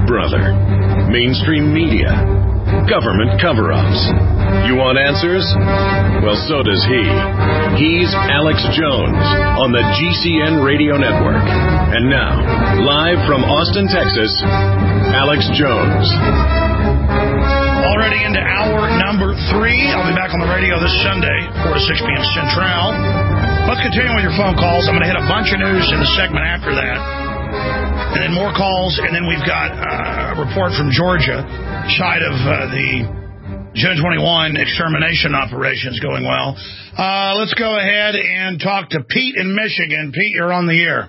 brother. Mainstream media. Government cover-ups. You want answers? Well, so does he. He's Alex Jones on the GCN Radio Network. And now, live from Austin, Texas, Alex Jones. Already into hour number 3. I'll be back on the radio this Sunday, 4 to 6 p.m. Central. Let's continue with your phone calls. I'm going to hit a bunch of news in the segment after that. And then more calls, and then we've got a report from Georgia, side of the June 21 extermination operations going well. Let's go ahead and talk to Pete in Michigan. Pete, you're on the air.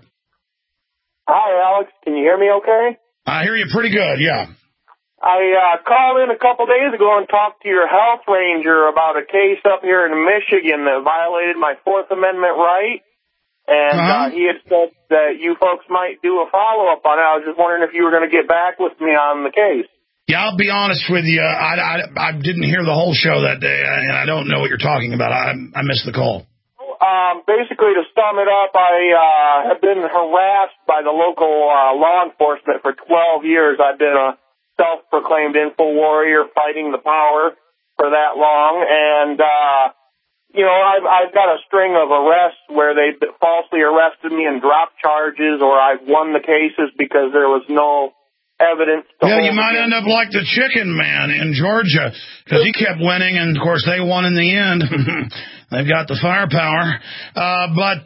Hi, Alex. Can you hear me okay? I hear you pretty good, yeah. I called in a couple days ago and talked to your health ranger about a case up here in Michigan that violated my Fourth Amendment right. And he had said that you folks might do a follow-up on it. I was just wondering if you were going to get back with me on the case. Yeah, I'll be honest with you. I didn't hear the whole show that day, and I don't know what you're talking about. I missed the call. Basically, to sum it up, I have been harassed by the local law enforcement for 12 years. I've been a self-proclaimed info warrior fighting the power for that long, and I've got a string of arrests where they falsely arrested me and dropped charges, or I've won the cases because there was no evidence. You might end up like the chicken man in Georgia, because he kept winning, and of course they won in the end. They've got the firepower. But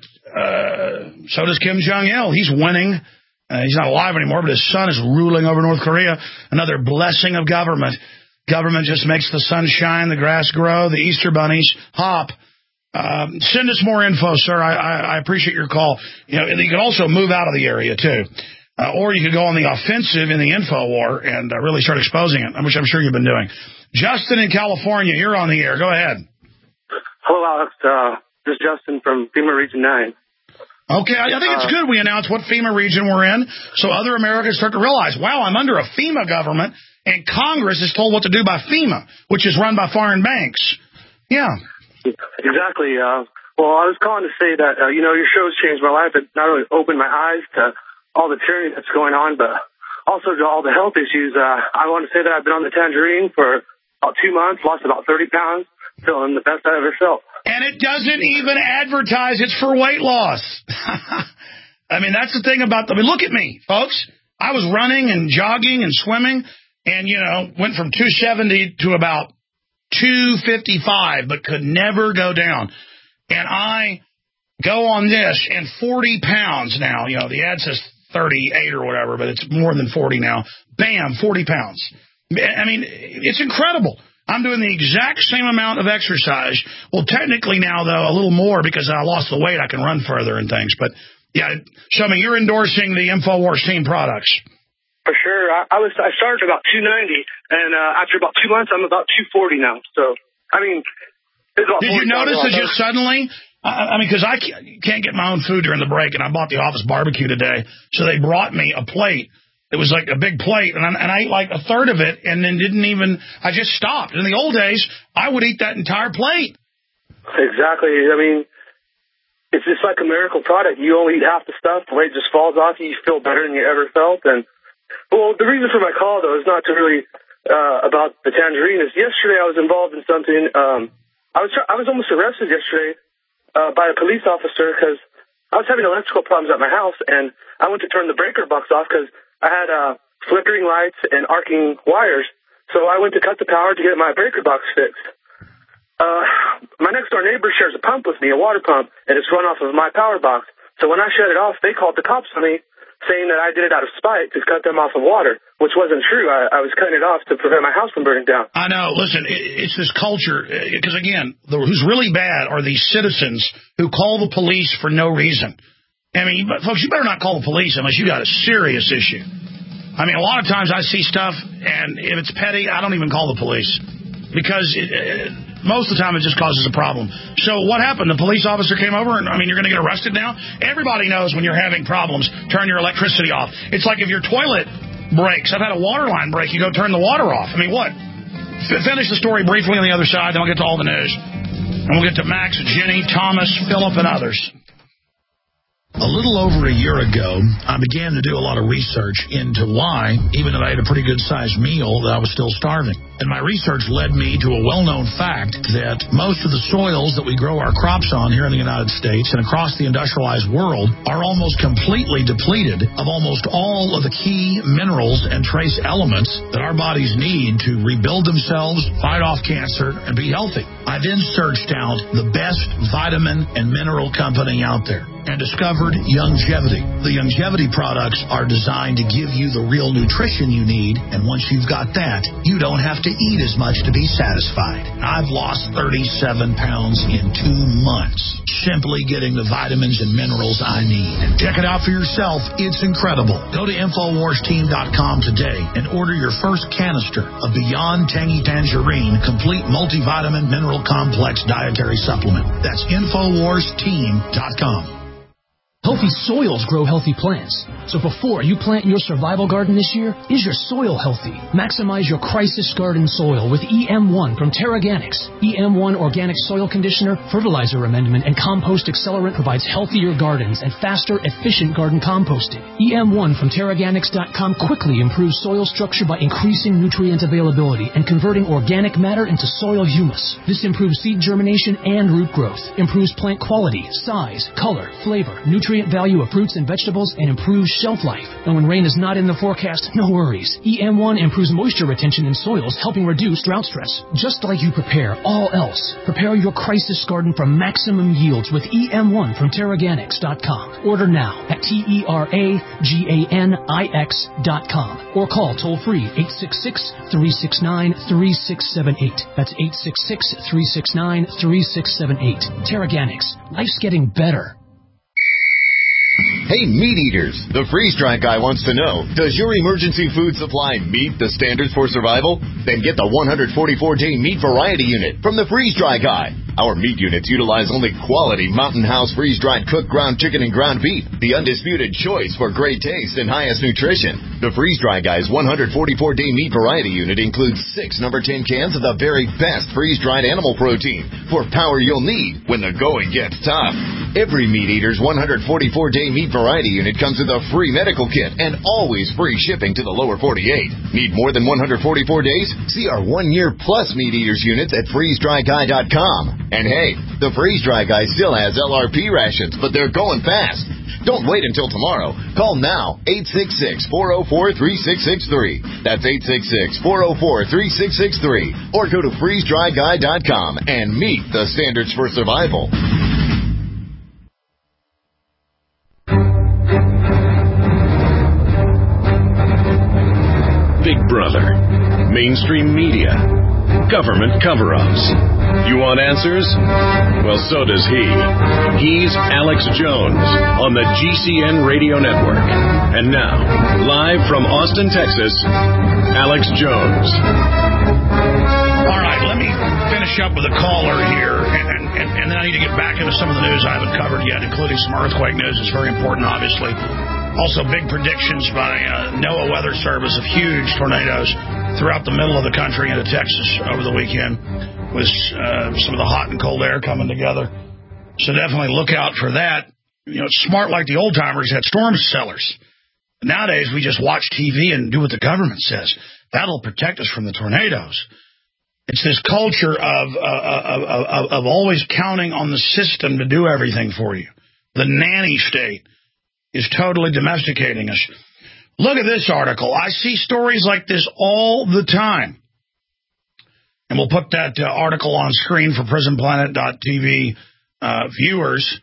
so does Kim Jong-il. He's winning. He's not alive anymore, but his son is ruling over North Korea. Another blessing of government. Government just makes the sun shine, the grass grow, the Easter bunnies hop. Send us more info, sir. I appreciate your call. You can also move out of the area, too. Or you could go on the offensive in the info war and really start exposing it, which I'm sure you've been doing. Justin in California, you're on the air. Go ahead. Hello, Alex. This is Justin from FEMA Region 9. Okay, I think it's good we announce what FEMA region we're in so other Americans start to realize, wow, I'm under a FEMA government, and Congress is told what to do by FEMA, which is run by foreign banks. Yeah. Exactly. Well, I was calling to say that, your show's changed my life. It not only opened my eyes to all the tyranny that's going on, but also to all the health issues. I want to say that I've been on the Tangerine for about 2 months, lost about 30 pounds, feeling the best I ever felt. And it doesn't even advertise it's for weight loss. I mean, that's the thing about look at me, folks. I was running and jogging and swimming and, went from 270 to about 255, but could never go down. And I go on this, and 40 pounds now, the ad says 38 or whatever, but it's more than 40 now. Bam, 40 pounds. I mean, it's incredible. I'm doing the exact same amount of exercise. Well, technically now, though, a little more because I lost the weight. I can run further and things. But, yeah, show me, you're endorsing the InfoWars team products. For sure. I started about 290, and after about 2 months, I'm about 240 now. So, I mean, it's about. Did you notice that just suddenly? Because I can't get my own food during the break, and I bought the office barbecue today, so they brought me a plate. It was like a big plate, and I ate like a third of it, and then I just stopped. In the old days, I would eat that entire plate. Exactly. I mean, it's just like a miracle product. You only eat half the stuff, the weight just falls off you, you feel better than you ever felt. And, well, the reason for my call, though, is not to really about the Tangerine. Is yesterday I was involved in something. I was almost arrested yesterday by a police officer because I was having electrical problems at my house, and I went to turn the breaker box off because I had flickering lights and arcing wires, so I went to cut the power to get my breaker box fixed. My next-door neighbor shares a pump with me, a water pump, and it's run off of my power box. So when I shut it off, they called the cops on me, saying that I did it out of spite to cut them off of water, which wasn't true. I was cutting it off to prevent my house from burning down. I know. Listen, it's this culture, because, again, who's really bad are these citizens who call the police for no reason. I mean, folks, you better not call the police unless you got a serious issue. I mean, a lot of times I see stuff, and if it's petty, I don't even call the police because most of the time it just causes a problem. So what happened? The police officer came over, and, you're going to get arrested now? Everybody knows when you're having problems, turn your electricity off. It's like if your toilet breaks. I've had a water line break. You go turn the water off. I mean, what? Finish the story briefly on the other side, then we'll get to all the news. And we'll get to Max, Jenny, Thomas, Philip, and others. A little over a year ago, I began to do a lot of research into why, even though I had a pretty good-sized meal, that I was still starving. And my research led me to a well-known fact that most of the soils that we grow our crops on here in the United States and across the industrialized world are almost completely depleted of almost all of the key minerals and trace elements that our bodies need to rebuild themselves, fight off cancer, and be healthy. I then searched out the best vitamin and mineral company out there and discovered Youngevity. The Youngevity products are designed to give you the real nutrition you need, and once you've got that, you don't have to eat as much to be satisfied. I've lost 37 pounds in 2 months, simply getting the vitamins and minerals I need. Check it out for yourself. It's incredible. Go to InfoWarsTeam.com today and order your first canister of Beyond Tangy Tangerine Complete Multivitamin Mineral Complex Dietary Supplement. That's InfoWarsTeam.com. Healthy soils grow healthy plants. So before you plant your survival garden this year, is your soil healthy? Maximize your crisis garden soil with EM1 from Terraganics. EM1 Organic Soil Conditioner, Fertilizer Amendment, and Compost Accelerant provides healthier gardens and faster, efficient garden composting. EM1 from Terraganics.com quickly improves soil structure by increasing nutrient availability and converting organic matter into soil humus. This improves seed germination and root growth, improves plant quality, size, color, flavor, nutrient value of fruits and vegetables, and improves shelf life. And when rain is not in the forecast, no worries. EM1 improves moisture retention in soils, helping reduce drought stress. Just like you prepare all else, prepare your crisis garden for maximum yields with EM1 from Terraganics.com. Order now at TERAGANIX.com or call toll-free 866-369-3678. That's 866-369-3678. Terraganics. Life's getting better. Hey, meat eaters, the freeze-dry guy wants to know, does your emergency food supply meet the standards for survival? Then get the 144-day meat variety unit from the freeze-dry guy. Our meat units utilize only quality Mountain House freeze-dried cooked ground chicken and ground beef, the undisputed choice for great taste and highest nutrition. The freeze-dry guy's 144-day meat variety unit includes 6 number 10 cans of the very best freeze-dried animal protein for power you'll need when the going gets tough. Every meat eater's 144-day meat variety unit comes with a free medical kit and always free shipping to the lower 48. Need more than 144 days? See our 1-year plus meat eaters units at freezedryguy.com. And hey, the freeze-dry guy still has LRP rations, but they're going fast. Don't wait until tomorrow. Call now, 866-404-3663. That's 866-404-3663. Or go to freezedryguy.com and meet the standards for survival. Big Brother, mainstream media, government cover-ups. You want answers? Well, so does he. He's Alex Jones on the GCN Radio Network. And now, live from Austin, Texas, Alex Jones. All right, let me finish up with a caller here, and then I need to get back into some of the news I haven't covered yet, including some earthquake news. It's very important, obviously. Also, big predictions by NOAA Weather Service of huge tornadoes throughout the middle of the country into Texas over the weekend, with some of the hot and cold air coming together. So definitely look out for that. You know, it's smart like the old timers had storm cellars. Nowadays, we just watch TV and do what the government says. That'll protect us from the tornadoes. It's this culture of always counting on the system to do everything for you. The nanny state is totally domesticating us. Look at this article. I see stories like this all the time. And we'll put that article on screen for PrisonPlanet.tv viewers.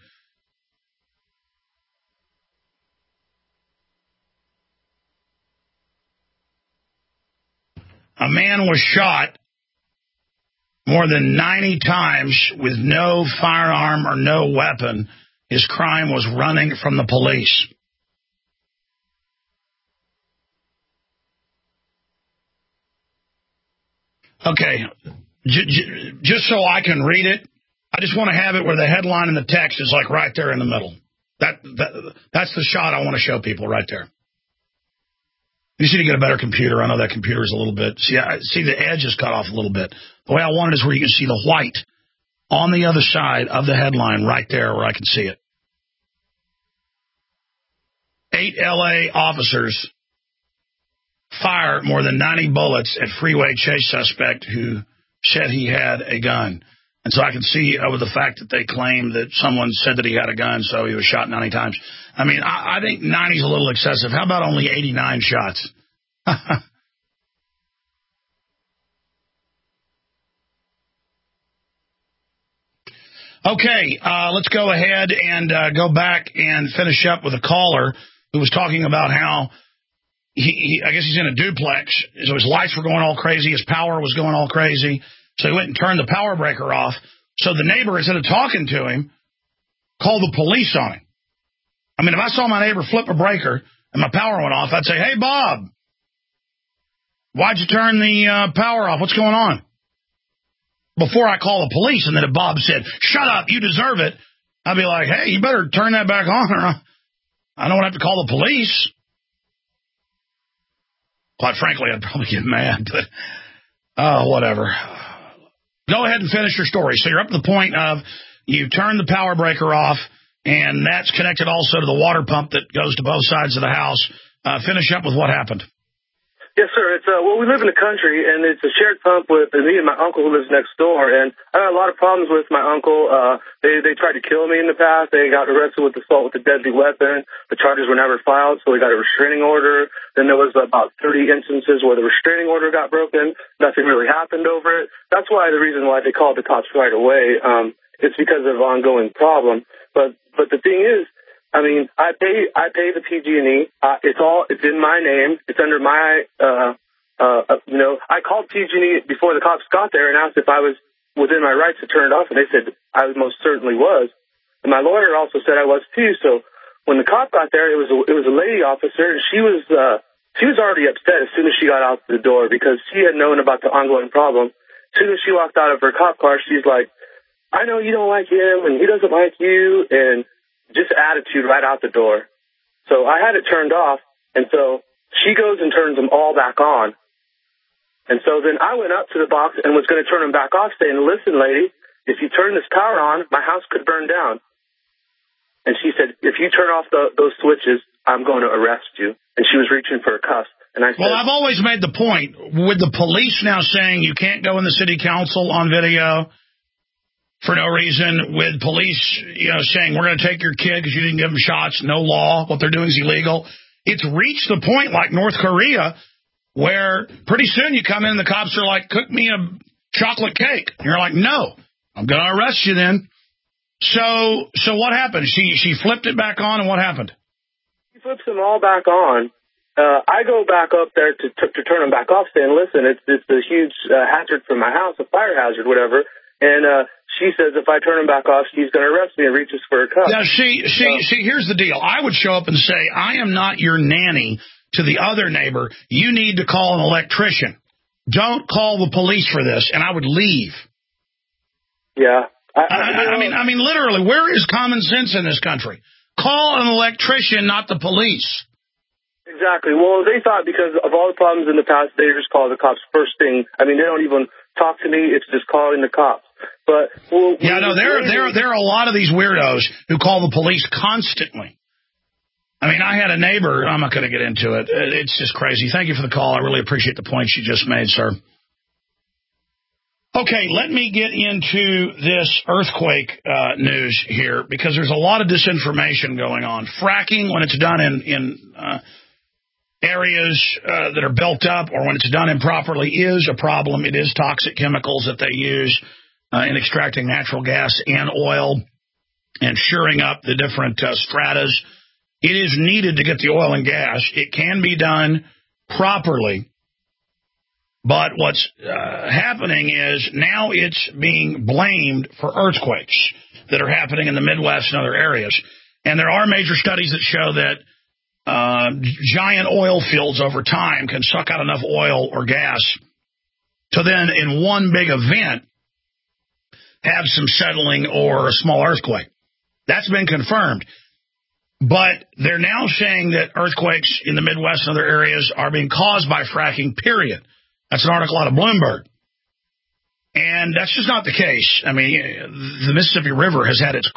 A man was shot more than 90 times with no firearm or no weapon. His crime was running from the police. Okay, just so I can read it, I just want to have it where the headline and the text is like right there in the middle. That's the shot I want to show people right there. You just need to get a better computer. I know that computer is a little bit... See the edge is cut off a little bit. The way I want it is where you can see the white on the other side of the headline right there where I can see it. 8 L.A. officers fire more than 90 bullets at freeway chase suspect who said he had a gun. And so I can see over the fact that they claim that someone said that he had a gun, so he was shot 90 times. I mean, I think 90 is a little excessive. How about only 89 shots? Okay, let's go ahead and go back and finish up with a caller who was talking about how I guess he's in a duplex, so his lights were going all crazy, his power was going all crazy, so he went and turned the power breaker off. So the neighbor, instead of talking to him, called the police on him. I mean, if I saw my neighbor flip a breaker and my power went off, I'd say, hey, Bob, why'd you turn the power off? What's going on? Before I call the police, and then if Bob said, shut up, you deserve it, I'd be like, hey, you better turn that back on, or I don't have to call the police. Quite frankly, I'd probably get mad, but whatever. Go ahead and finish your story. So you're up to the point of you turn the power breaker off, and that's connected also to the water pump that goes to both sides of the house. Finish up with what happened. Yes, sir. It's well, we live in the country, and it's a shared pump with me and my uncle who lives next door. And I had a lot of problems with my uncle. They tried to kill me in the past. They got arrested with assault with a deadly weapon. The charges were never filed, so we got a restraining order. Then there was about 30 instances where the restraining order got broken. Nothing really happened over it. That's why the reason why they called the cops right away. It's because of ongoing problem. But the thing is, I mean, I pay the PG&E. It's in my name. It's under my, I called PG&E before the cops got there and asked if I was within my rights to turn it off, and they said I most certainly was. And my lawyer also said I was too. So when the cop got there, it was a lady officer, and she was already upset as soon as she got out the door because she had known about the ongoing problem. As soon as she walked out of her cop car, she's like, I know you don't like him, and he doesn't like you, and just attitude right out the door. So I had it turned off, and so she goes and turns them all back on. And so then I went up to the box and was going to turn them back off, saying, listen, lady, if you turn this power on, my house could burn down. And she said, if you turn off those switches, I'm going to arrest you. And she was reaching for a cuff. And I said, well, I've always made the point, with the police now saying you can't go in the city council on video for no reason, with police, saying we're going to take your kid because you didn't give him shots, no law, what they're doing is illegal. It's reached the point like North Korea where pretty soon you come in and the cops are like, cook me a chocolate cake. And you're like, no, I'm going to arrest you then. So what happened? She flipped it back on, and what happened? She flips them all back on. I go back up there to turn them back off, saying, listen, it's a huge hazard for my house, a fire hazard, whatever. And she says if I turn him back off, she's going to arrest me and reaches for a cup. Now, see, here's the deal. I would show up and say, I am not your nanny to the other neighbor. You need to call an electrician. Don't call the police for this, and I would leave. Yeah. I mean, literally, where is common sense in this country? Call an electrician, not the police. Exactly. Well, they thought because of all the problems in the past, they just call the cops first thing. I mean, they don't even talk to me. It's just calling the cops. But there are a lot of these weirdos who call the police constantly. I mean, I had a neighbor. I'm not going to get into it. It's just crazy. Thank you for the call. I really appreciate the points you just made, sir. Okay, let me get into this earthquake news here, because there's a lot of disinformation going on. Fracking, when it's done in areas that are built up, or when it's done improperly, is a problem. It is toxic chemicals that they use in extracting natural gas and oil and shoring up the different stratas. It is needed to get the oil and gas. It can be done properly. But what's happening is now it's being blamed for earthquakes that are happening in the Midwest and other areas. And there are major studies that show that giant oil fields over time can suck out enough oil or gas to then, in one big event, have some settling or a small earthquake. That's been confirmed. But they're now saying that earthquakes in the Midwest and other areas are being caused by fracking, period. That's an article out of Bloomberg. And that's just not the case. I mean, the Mississippi River has had its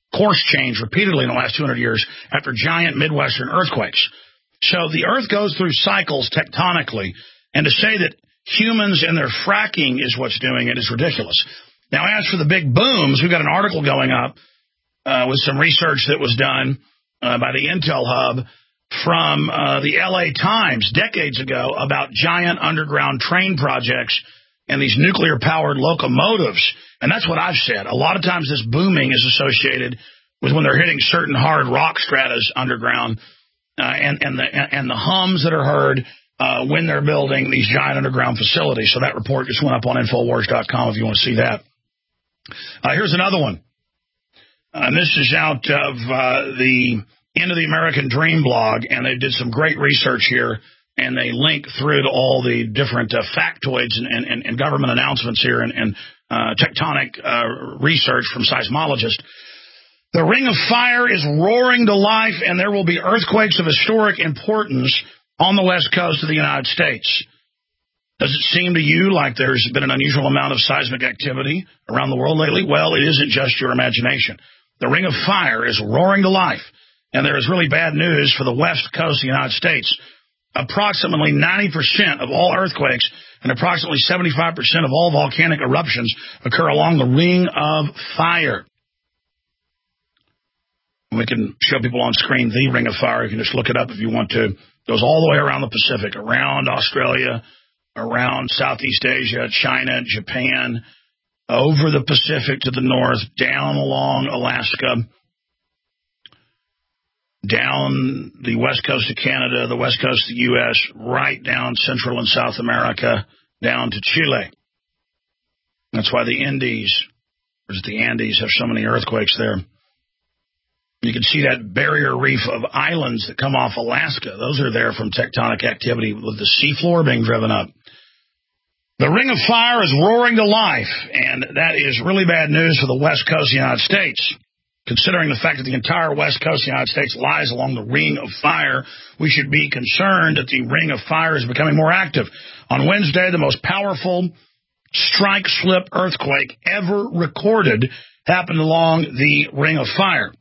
course change repeatedly in the last 200 years after giant Midwestern earthquakes. So the Earth goes through cycles tectonically, and to say that humans and their fracking is what's doing it is ridiculous. Now, as for the big booms, we've got an article going up with some research that was done by the Intel Hub from the LA Times decades ago about giant underground train projects and these nuclear-powered locomotives. And that's what I've said. A lot of times this booming is associated with when they're hitting certain hard rock stratas underground and the hums that are heard when they're building these giant underground facilities. So that report just went up on Infowars.com if you want to see that. Here's another one. And this is out of the End of the American Dream blog, and they did some great research here, and they link through to all the different factoids and government announcements here and tectonic research from seismologists. The Ring of Fire is roaring to life, and there will be earthquakes of historic importance on the west coast of the United States. Does it seem to you like there's been an unusual amount of seismic activity around the world lately? Well, it isn't just your imagination. The Ring of Fire is roaring to life, and there is really bad news for the west coast of the United States. Approximately 90% of all earthquakes and approximately 75% of all volcanic eruptions occur along the Ring of Fire. We can show people on screen the Ring of Fire. You can just look it up if you want to. It goes all the way around the Pacific, around Australia, around Southeast Asia, China, Japan, over the Pacific to the north, down along Alaska, down the west coast of Canada, the west coast of the U.S., right down Central and South America, down to Chile. That's why the Andes have so many earthquakes there. You can see that barrier reef of islands that come off Alaska. Those are there from tectonic activity with the seafloor being driven up. The Ring of Fire is roaring to life, and that is really bad news for the west coast of the United States. Considering the fact that the entire west coast of the United States lies along the Ring of Fire, we should be concerned that the Ring of Fire is becoming more active. On Wednesday, the most powerful strike-slip earthquake ever recorded happened along the Ring of Fire.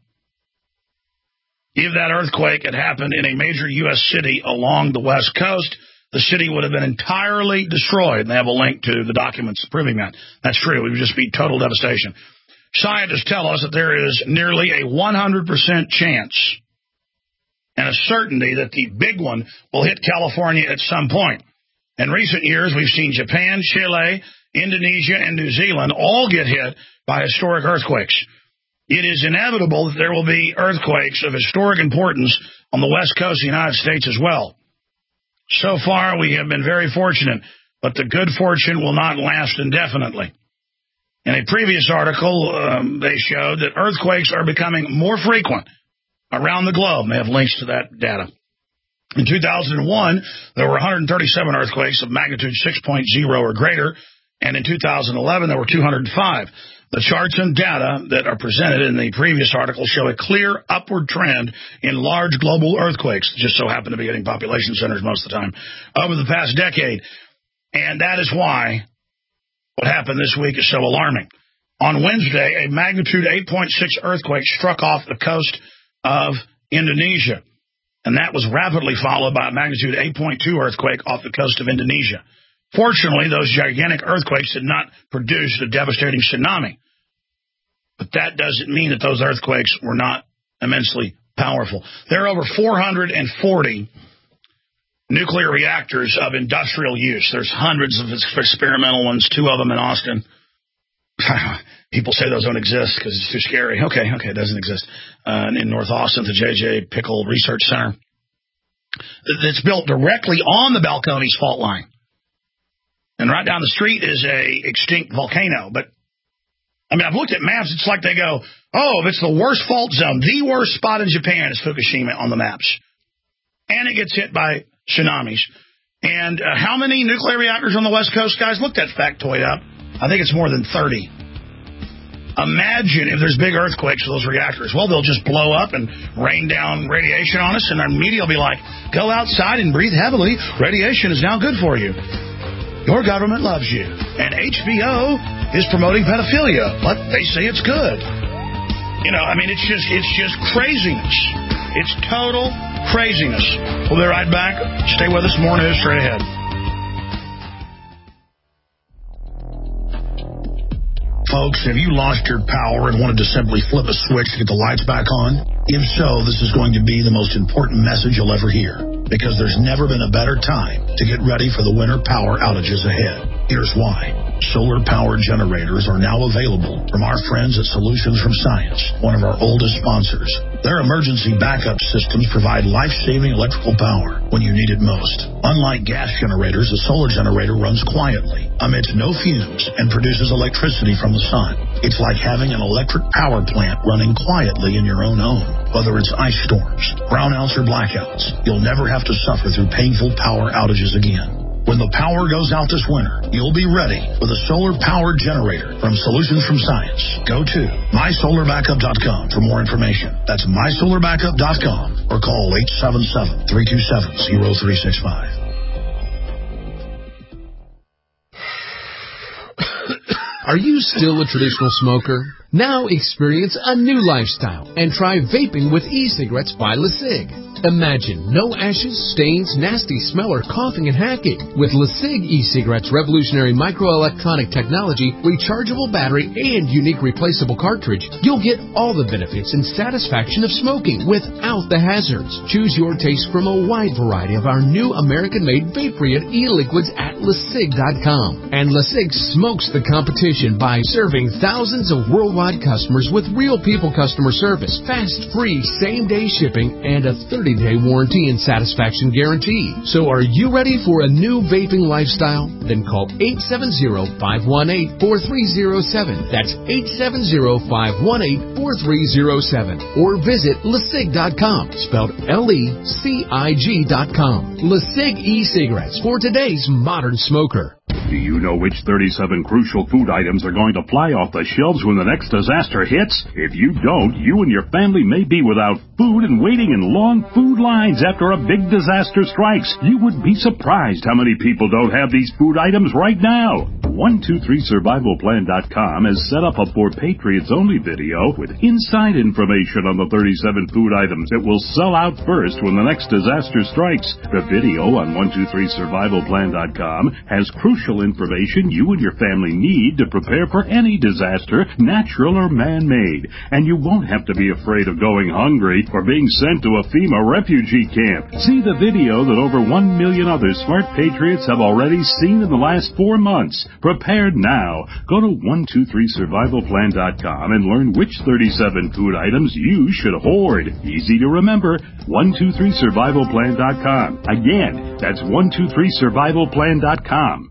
If that earthquake had happened in a major U.S. city along the west coast, the city would have been entirely destroyed. And they have a link to the documents proving that. That's true. It would just be total devastation. Scientists tell us that there is nearly a 100% chance and a certainty that the big one will hit California at some point. In recent years, we've seen Japan, Chile, Indonesia, and New Zealand all get hit by historic earthquakes. It is inevitable that there will be earthquakes of historic importance on the west coast of the United States as well. So far, we have been very fortunate, but the good fortune will not last indefinitely. In a previous article, they showed that earthquakes are becoming more frequent around the globe. They have links to that data. In 2001, there were 137 earthquakes of magnitude 6.0 or greater, and in 2011, there were 205. The charts and data that are presented in the previous article show a clear upward trend in large global earthquakes, just so happen to be hitting population centers most of the time, over the past decade. And that is why what happened this week is so alarming. On Wednesday, a magnitude 8.6 earthquake struck off the coast of Indonesia, and that was rapidly followed by a magnitude 8.2 earthquake off the coast of Indonesia. Fortunately, those gigantic earthquakes did not produce a devastating tsunami. But that doesn't mean that those earthquakes were not immensely powerful. There are over 440 nuclear reactors of industrial use. There's hundreds of experimental ones, 2 of them in Austin. People say those don't exist because it's too scary. Okay, it doesn't exist. In North Austin, the J.J. Pickle Research Center. It's built directly on the Balcones fault line. And right down the street is a extinct volcano. But, I mean, I've looked at maps. It's like they go, oh, if it's the worst fault zone, the worst spot in Japan is Fukushima on the maps. And it gets hit by tsunamis. And how many nuclear reactors on the West Coast, guys? Look that factoid up. I think it's more than 30. Imagine if there's big earthquakes with those reactors. Well, they'll just blow up and rain down radiation on us, and our media will be like, go outside and breathe heavily. Radiation is now good for you. Your government loves you. And HBO is promoting pedophilia, but they say it's good. It's just craziness. It's total craziness. We'll be right back. Stay with us. More news straight ahead. Folks, have you lost your power and wanted to simply flip a switch to get the lights back on? If so, this is going to be the most important message you'll ever hear, because there's never been a better time to get ready for the winter power outages ahead. Here's why. Solar power generators are now available from our friends at Solutions from Science, one of our oldest sponsors. Their emergency backup systems provide life-saving electrical power when you need it most. Unlike gas generators, a solar generator runs quietly, emits no fumes, and produces electricity from the sun. It's like having an electric power plant running quietly in your own home. Whether it's ice storms, brownouts, or blackouts, you'll never have to suffer through painful power outages again. When the power goes out this winter, you'll be ready with a solar-powered generator from Solutions from Science. Go to mysolarbackup.com for more information. That's mysolarbackup.com or call 877-327-0365. Are you still a traditional smoker? Now experience a new lifestyle and try vaping with e-cigarettes by LeSig. Imagine no ashes, stains, nasty smell, or coughing and hacking. With LeSig e-cigarettes' revolutionary microelectronic technology, rechargeable battery, and unique replaceable cartridge, you'll get all the benefits and satisfaction of smoking without the hazards. Choose your taste from a wide variety of our new American-made vape-free e-liquids at LeSig.com. And LeSig smokes the competition by serving thousands of worldwide customers with real people customer service, fast, free, same-day shipping, and a 30-day warranty and satisfaction guarantee. So are you ready for a new vaping lifestyle? Then call 870-518-4307. That's 870-518-4307. Or visit LeSig.com, spelled LECIG.com. LeSig e-cigarettes for today's modern smoker. Do you know which 37 crucial food items are going to fly off the shelves when the next disaster hits? If you don't, you and your family may be without food and waiting in long food lines after a big disaster strikes. You would be surprised how many people don't have these food items right now. 123survivalplan.com has set up a For Patriots Only video with inside information on the 37 food items that will sell out first when the next disaster strikes. The video on 123survivalplan.com has crucial information you and your family need to prepare for any disaster, natural or man-made. And you won't have to be afraid of going hungry or being sent to a FEMA refugee camp. See the video that over 1 million other smart patriots have already seen in the last 4 months. Prepared now. Go to 123survivalplan.com and learn which 37 food items you should hoard. Easy to remember. 123survivalplan.com. Again, that's 123survivalplan.com.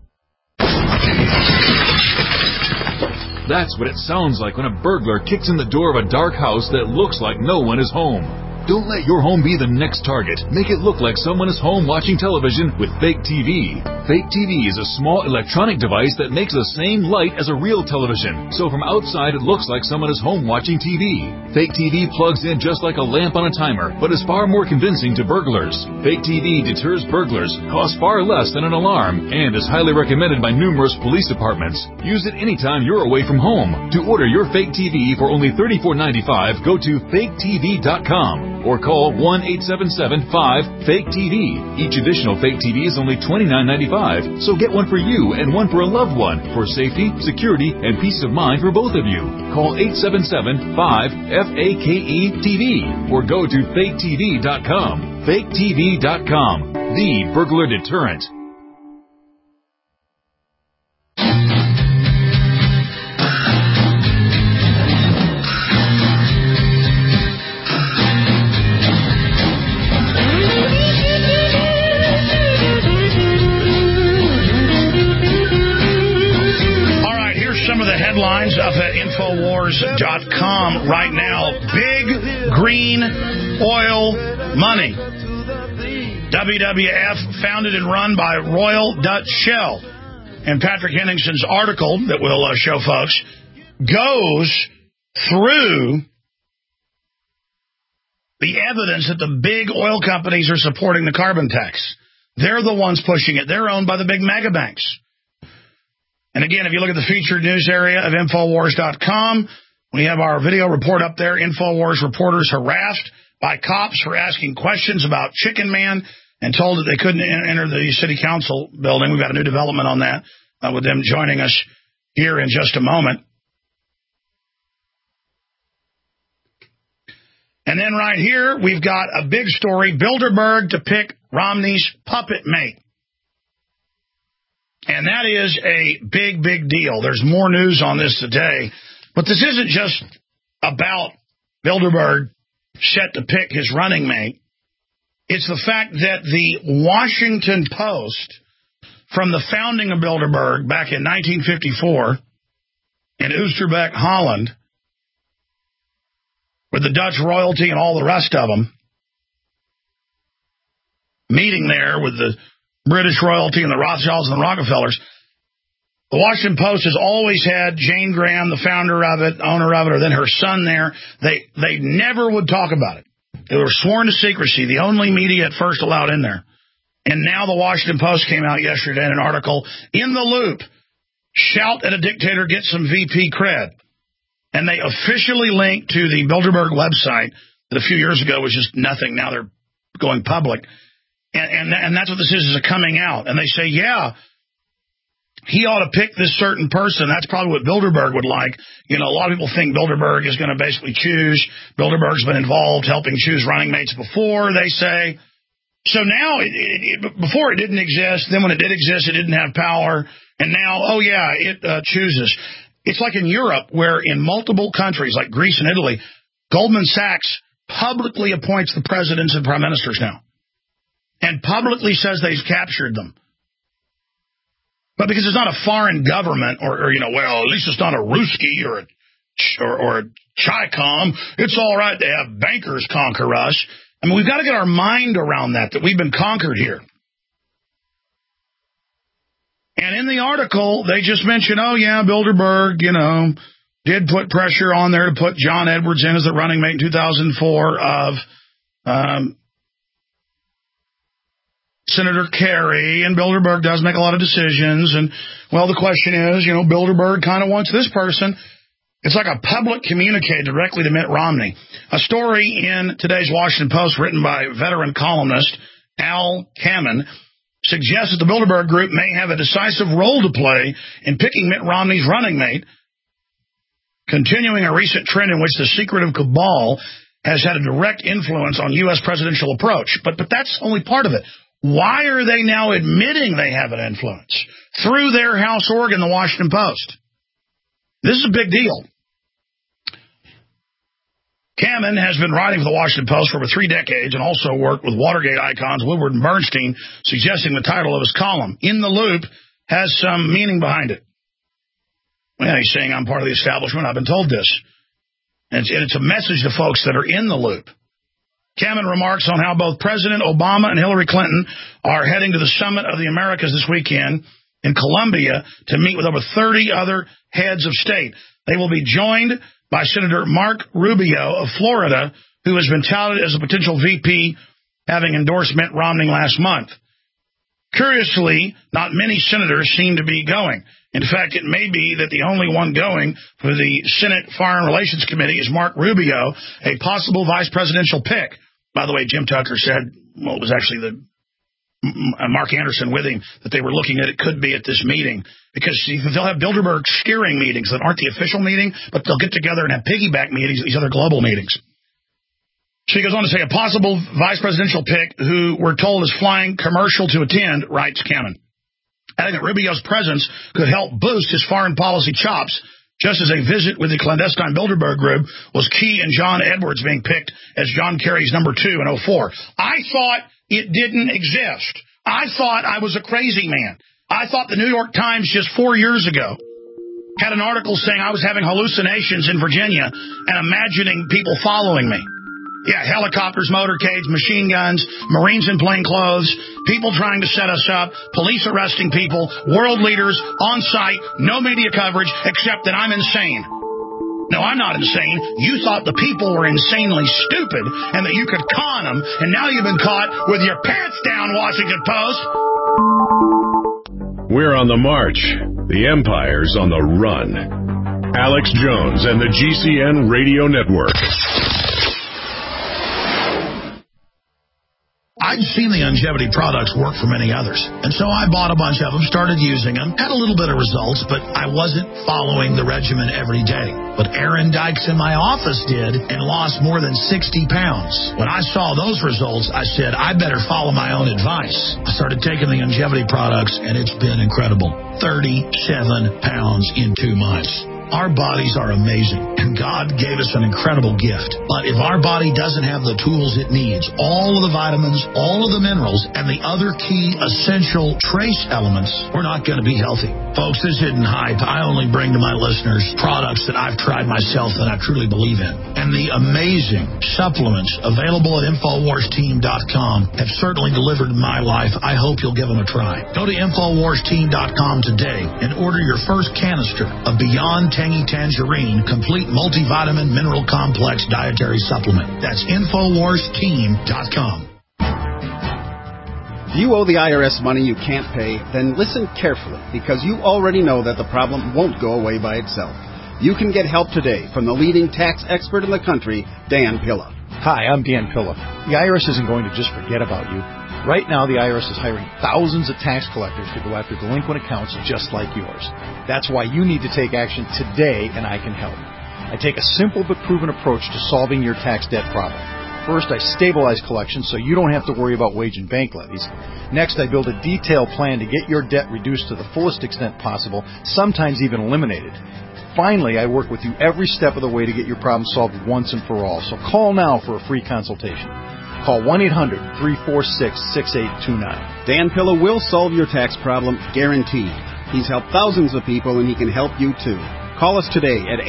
That's what it sounds like when a burglar kicks in the door of a dark house that looks like no one is home. Don't let your home be the next target. Make it look like someone is home watching television with Fake TV. Fake TV is a small electronic device that makes the same light as a real television. So from outside, it looks like someone is home watching TV. Fake TV plugs in just like a lamp on a timer, but is far more convincing to burglars. Fake TV deters burglars, costs far less than an alarm, and is highly recommended by numerous police departments. Use it anytime you're away from home. To order your Fake TV for only $34.95, go to faketv.com. Or call 1-877-5-FAKE-TV. Each additional Fake TV is only $29.95, so get one for you and one for a loved one for safety, security, and peace of mind for both of you. Call 877-5-FAKE-TV or go to faketv.com. FakeTV.com, the burglar deterrent. Headlines up at Infowars.com right now. Big green oil money. WWF, founded and run by Royal Dutch Shell. And Patrick Henningsen's article that we'll show folks goes through the evidence that the big oil companies are supporting the carbon tax. They're the ones pushing it. They're owned by the big mega banks. And again, if you look at the featured news area of Infowars.com, We have our video report up there. InfoWars reporters harassed by cops for asking questions about Chicken Man and told that they couldn't enter the city council building. We've got a new development on that with them joining us here in just a moment. And then right here, we've got a big story, Bilderberg to pick Romney's puppet mate. And that is a big, big deal. There's more news on this today. But this isn't just about Bilderberg set to pick his running mate. It's the fact that the Washington Post, from the founding of Bilderberg back in 1954 in Oosterbeek, Holland, with the Dutch royalty and all the rest of them, meeting there with the British royalty and the Rothschilds and the Rockefellers, the Washington Post has always had Jane Graham, the founder of it, owner of it, or then her son there. They never would talk about it. They were sworn to secrecy, the only media at first allowed in there. And now the Washington Post came out yesterday in an article, In the Loop, shout at a dictator, get some VP cred. And they officially linked to the Bilderberg website that a few years ago was just nothing. Now they're going public. And that's what this is a coming out. And they say, yeah, he ought to pick this certain person. That's probably what Bilderberg would like. You know, a lot of people think Bilderberg is going to basically choose. Bilderberg's been involved helping choose running mates before, they say. So now, before it didn't exist. Then when it did exist, it didn't have power. And now, oh, yeah, it chooses. It's like in Europe, where in multiple countries, like Greece and Italy, Goldman Sachs publicly appoints the presidents and prime ministers now. And publicly says they've captured them. But because it's not a foreign government, or you know, well, at least it's not a Ruski or a Chi-Com, it's all right to have bankers conquer us. I mean, we've got to get our mind around that we've been conquered here. And in the article, they just mention, oh, yeah, Bilderberg, you know, did put pressure on there to put John Edwards in as the running mate in 2004 of Senator Kerry, and Bilderberg does make a lot of decisions. And, well, the question is, you know, Bilderberg kind of wants this person. It's like a public communique directly to Mitt Romney. A story in today's Washington Post written by veteran columnist Al Kamen suggests that the Bilderberg group may have a decisive role to play in picking Mitt Romney's running mate, continuing a recent trend in which the secretive cabal has had a direct influence on U.S. presidential approach. But that's only part of it. Why are they now admitting they have an influence? Through their house organ, the Washington Post. This is a big deal. Kamen has been writing for the Washington Post for over 3 decades and also worked with Watergate icons Woodward and Bernstein, suggesting the title of his column, In the Loop, has some meaning behind it. Well, he's saying I'm part of the establishment. I've been told this. And it's a message to folks that are in the loop. Kamen remarks on how both President Obama and Hillary Clinton are heading to the Summit of the Americas this weekend in Colombia to meet with over 30 other heads of state. They will be joined by Senator Mark Rubio of Florida, who has been touted as a potential VP, having endorsed Mitt Romney last month. Curiously, not many senators seem to be going. In fact, it may be that the only one going for the Senate Foreign Relations Committee is Mark Rubio, a possible vice presidential pick. By the way, Jim Tucker said, well, it was actually Mark Anderson with him, that they were looking at it could be at this meeting, because they'll have Bilderberg steering meetings that aren't the official meeting, but they'll get together and have piggyback meetings at these other global meetings. So he goes on to say, a possible vice presidential pick who we're told is flying commercial to attend, writes Kamen, adding that Rubio's presence could help boost his foreign policy chops, just as a visit with the clandestine Bilderberg group was key in John Edwards being picked as John Kerry's number 2 in 2004. I thought it didn't exist. I thought I was a crazy man. I thought the New York Times just 4 years ago had an article saying I was having hallucinations in Virginia and imagining people following me. Yeah, helicopters, motorcades, machine guns, Marines in plain clothes, people trying to set us up, police arresting people, world leaders on site, no media coverage except that I'm insane. No, I'm not insane. You thought the people were insanely stupid and that you could con them, and now you've been caught with your pants down, Washington Post. We're on the march. The empire's on the run. Alex Jones and the GCN Radio Network. I'd seen the longevity products work for many others, and so I bought a bunch of them, started using them, had a little bit of results, but I wasn't following the regimen every day. But Aaron Dykes in my office did and lost more than 60 pounds. When I saw those results, I said, I better follow my own advice. I started taking the longevity products, and it's been incredible. 37 pounds in 2 months. Our bodies are amazing, and God gave us an incredible gift. But if our body doesn't have the tools it needs, all of the vitamins, all of the minerals, and the other key essential trace elements, we're not going to be healthy. Folks, this isn't hype. I only bring to my listeners products that I've tried myself that I truly believe in. And the amazing supplements available at InfoWarsTeam.com have certainly delivered in my life. I hope you'll give them a try. Go to InfoWarsTeam.com today and order your first canister of Beyond Tangy Tangerine Complete Multivitamin Mineral Complex Dietary Supplement. That's InfoWarsTeam.com. If you owe the IRS money you can't pay, then listen carefully, because you already know that the problem won't go away by itself. You can get help today from the leading tax expert in the country, Dan Pilla. Hi, I'm Dan Pilla. The IRS isn't going to just forget about you. Right now, the IRS is hiring thousands of tax collectors to go after delinquent accounts just like yours. That's why you need to take action today, and I can help. I take a simple but proven approach to solving your tax debt problem. First, I stabilize collections so you don't have to worry about wage and bank levies. Next, I build a detailed plan to get your debt reduced to the fullest extent possible, sometimes even eliminated. Finally, I work with you every step of the way to get your problem solved once and for all. So call now for a free consultation. Call 1-800-346-6829. Dan Pilla will solve your tax problem, guaranteed. He's helped thousands of people, and he can help you too. Call us today at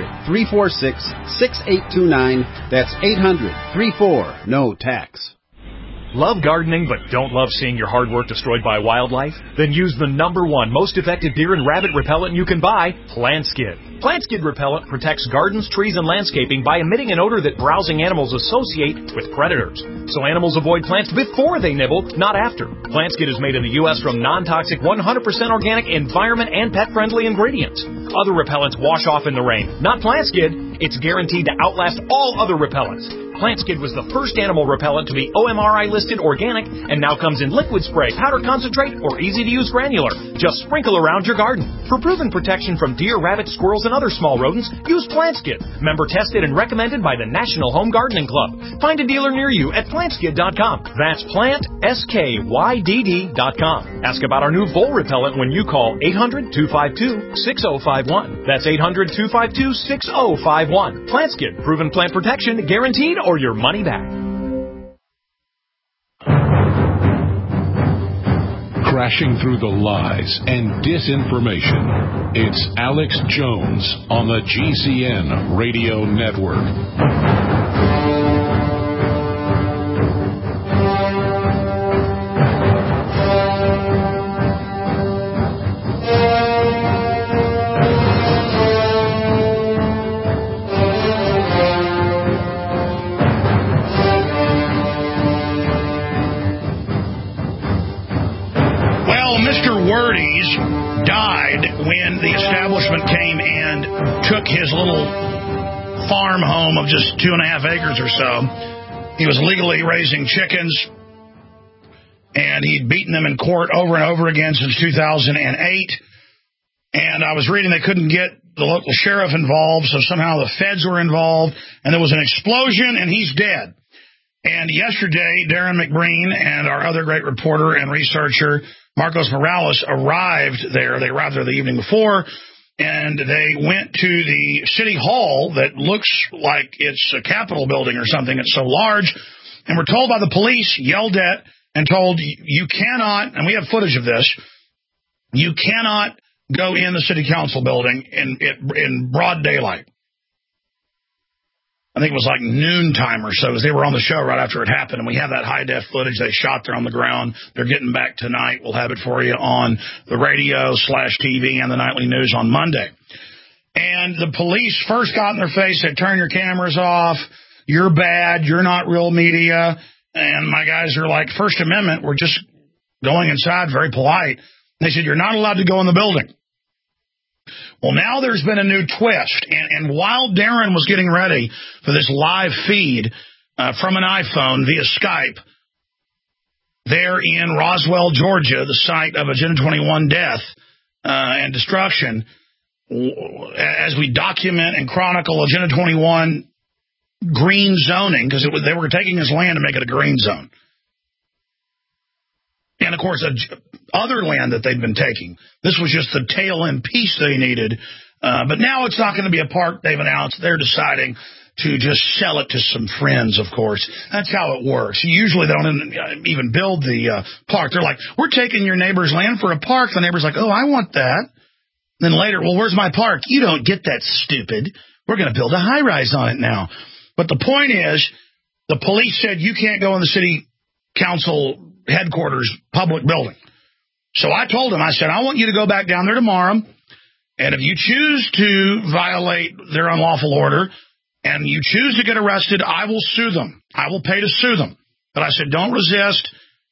800-346-6829. That's 800-34-NO-TAX. Love gardening but don't love seeing your hard work destroyed by wildlife? Then use the #1 most effective deer and rabbit repellent you can buy, Plant Skid. Plant Skid repellent protects gardens, trees, and landscaping by emitting an odor that browsing animals associate with predators. So animals avoid plants before they nibble, not after. Plant Skid is made in the U.S. from non-toxic, 100% organic, environment, and pet-friendly ingredients. Other repellents wash off in the rain. Not Plant Skid. It's guaranteed to outlast all other repellents. Plant Skid was the first animal repellent to be OMRI listed organic and now comes in liquid spray, powder concentrate, or easy-to-use granular. Just sprinkle around your garden. For proven protection from deer, rabbits, squirrels, and other small rodents, use Plant Skid. Member tested and recommended by the National Home Gardening Club. Find a dealer near you at plantskid.com. That's PlantSkydd.com. Ask about our new vole repellent when you call 800-252-6051. That's 800-252-6051. Plant Skid. Proven plant protection, guaranteed, or your money back. Crashing through the lies and disinformation. It's Alex Jones on the GCN Radio Network. Died when the establishment came and took his little farm home of just 2.5 acres or so. He was legally raising chickens, and he'd beaten them in court over and over again since 2008. And I was reading they couldn't get the local sheriff involved, so somehow the feds were involved, and there was an explosion, and he's dead. And yesterday, Darren McBreen and our other great reporter and researcher, Marcos Morales, arrived there. They arrived there the evening before, and they went to the city hall that looks like it's a Capitol building or something. It's so large, and we're told by the police, yelled at, and told, you cannot, and we have footage of this, you cannot go in the city council building in broad daylight. I think it was like noontime or so, as they were on the show right after it happened, and we have that high-def footage they shot there on the ground. They're getting back tonight. We'll have it for you on the radio/TV and the nightly news on Monday. And the police first got in their face, said, turn your cameras off, you're bad, you're not real media. And my guys are like, First Amendment, we're just going inside, very polite. They said, you're not allowed to go in the building. Well, now there's been a new twist, and while Darren was getting ready for this live feed from an iPhone via Skype, there in Roswell, Georgia, the site of Agenda 21 death and destruction, as we document and chronicle Agenda 21 green zoning, because they were taking his land to make it a green zone. And, of course, other land that they'd been taking. This was just the tail end piece they needed. But now it's not going to be a park, they've announced. They're deciding to just sell it to some friends, of course. That's how it works. Usually they don't even build the park. They're like, we're taking your neighbor's land for a park. The neighbor's like, oh, I want that. Then later, well, where's my park? You don't get that, stupid. We're going to build a high-rise on it now. But the point is, the police said you can't go in the city council headquarters public building. So I told him, I said, I want you to go back down there tomorrow, and if you choose to violate their unlawful order and you choose to get arrested, I will sue them. I will pay to sue them. But I said, don't resist,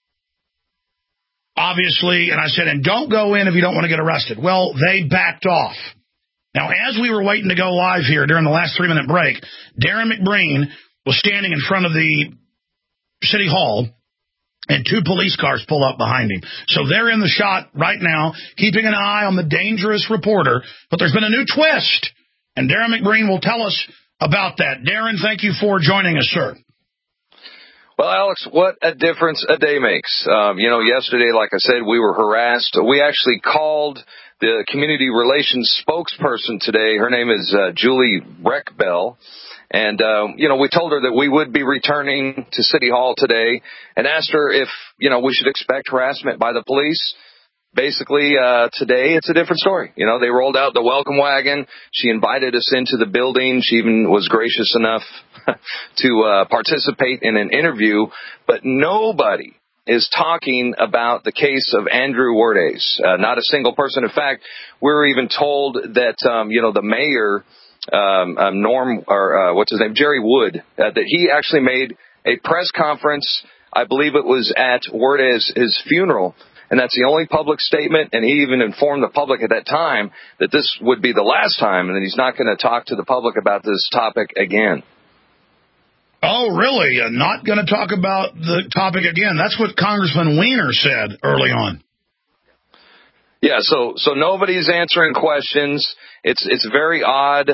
obviously, and I said, and don't go in if you don't want to get arrested. Well, they backed off. Now, as we were waiting to go live here during the last 3-minute break, Darren McBreen was standing in front of the City Hall, and 2 police cars pull up behind him. So they're in the shot right now, keeping an eye on the dangerous reporter. But there's been a new twist, and Darren McBreen will tell us about that. Darren, thank you for joining us, sir. Well, Alex, what a difference a day makes. Yesterday, like I said, we were harassed. We actually called the community relations spokesperson today. Her name is Julie Breckbell. And, we told her that we would be returning to City Hall today and asked her if, we should expect harassment by the police. Basically, today it's a different story. They rolled out the welcome wagon. She invited us into the building. She even was gracious enough to participate in an interview. But nobody is talking about the case of Andrew Werdes. Not a single person. In fact, we were even told that, the mayor, Jerry Wood, that he actually made a press conference. I believe it was at Werdes' his funeral. And that's the only public statement, and he even informed the public at that time that this would be the last time, and that he's not going to talk to the public about this topic again. Oh, really? Not going to talk about the topic again? That's what Congressman Weiner said early on. Yeah, so nobody's answering questions. It's very odd,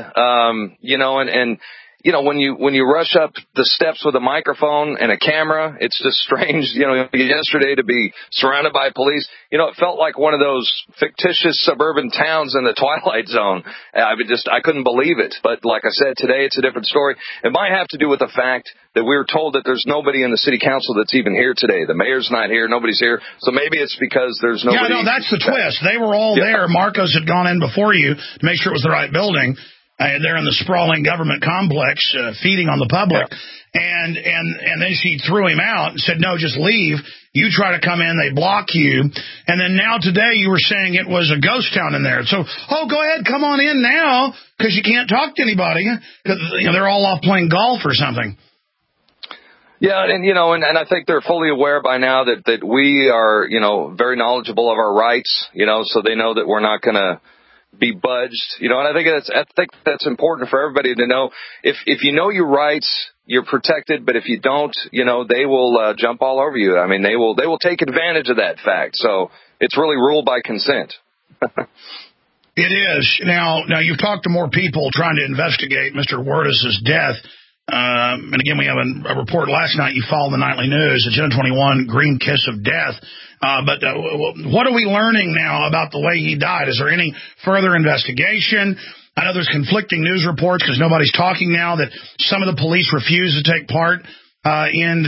when you rush up the steps with a microphone and a camera, it's just strange, yesterday to be surrounded by police. It felt like one of those fictitious suburban towns in the Twilight Zone. I couldn't believe it. But like I said, today it's a different story. It might have to do with the fact that we were told that there's nobody in the city council that's even here today. The mayor's not here. Nobody's here. So maybe it's because there's nobody. Yeah, no, that's the twist. They were all there. Marcos had gone in before you to make sure it was the right building. They're in the sprawling government complex, feeding on the public. Yeah. And then she threw him out and said, no, just leave. You try to come in, they block you. And then now today you were saying it was a ghost town in there. So, go ahead, come on in now, because you can't talk to anybody. Because they're all off playing golf or something. Yeah, and I think they're fully aware by now that we are, very knowledgeable of our rights, so they know that we're not going to be budged, and I think that's important for everybody to know. If you know your rights, you're protected, but if you don't, they will jump all over you. I mean, they will take advantage of that fact. So it's really ruled by consent. It is. Now you've talked to more people trying to investigate Mr. Werdes' death. And again, we have a report last night. You followed the nightly news, Agenda 21, Green Kiss of Death. But what are we learning now about the way he died? Is there any further investigation? I know there's conflicting news reports because nobody's talking now that some of the police refuse to take part in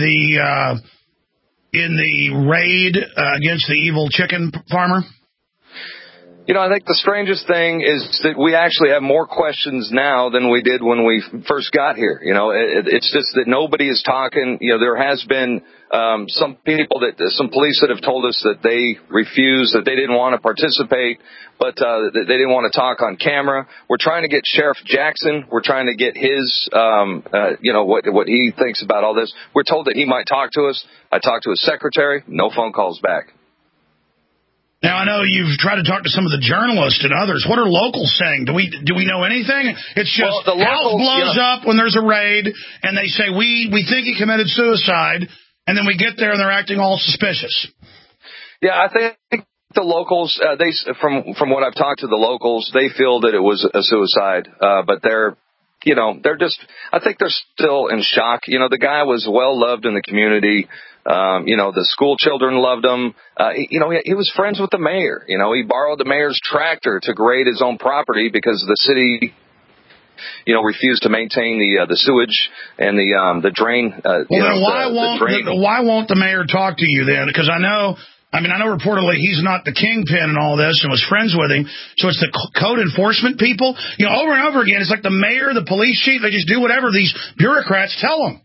the raid against the evil chicken farmer. I think the strangest thing is that we actually have more questions now than we did when we first got here. It's just that nobody is talking. There has been some police that have told us that they refused, that they didn't want to participate, but they didn't want to talk on camera. We're trying to get Sheriff Jackson. We're trying to get his, what he thinks about all this. We're told that he might talk to us. I talked to his secretary. No phone calls back. Now, I know you've tried to talk to some of the journalists and others. What are locals saying? Do we know anything? It's just the house blows up when there's a raid, and they say, we think he committed suicide, and then we get there and they're acting all suspicious. Yeah, I think the locals, from what I've talked to the locals, they feel that it was a suicide, but they're just, I think they're still in shock. The guy was well loved in the community. The school children loved him. He was friends with the mayor. He borrowed the mayor's tractor to grade his own property because the city, refused to maintain the sewage and the drain. Why won't the mayor talk to you then? Because I know reportedly he's not the kingpin in all this and was friends with him. So it's the code enforcement people. Over and over again, it's like the mayor, the police chief, they just do whatever these bureaucrats tell them.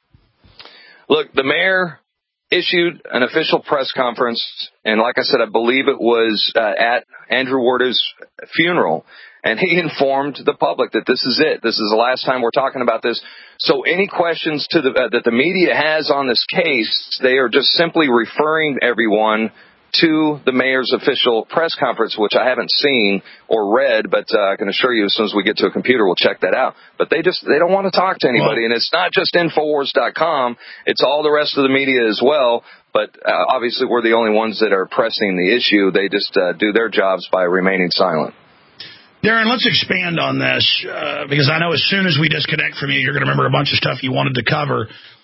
Look, the mayor issued an official press conference, and like I said, I believe it was at Andrew Warda's funeral, and he informed the public that this is it. This is the last time we're talking about this. So any questions that the media has on this case, they are just simply referring everyone to the mayor's official press conference, which I haven't seen or read, but I can assure you as soon as we get to a computer, we'll check that out. But they don't want to talk to anybody, and it's not just Infowars.com. It's all the rest of the media as well. But obviously we're the only ones that are pressing the issue. They just do their jobs by remaining silent. Darren, let's expand on this, because I know as soon as we disconnect from you, you're going to remember a bunch of stuff you wanted to cover.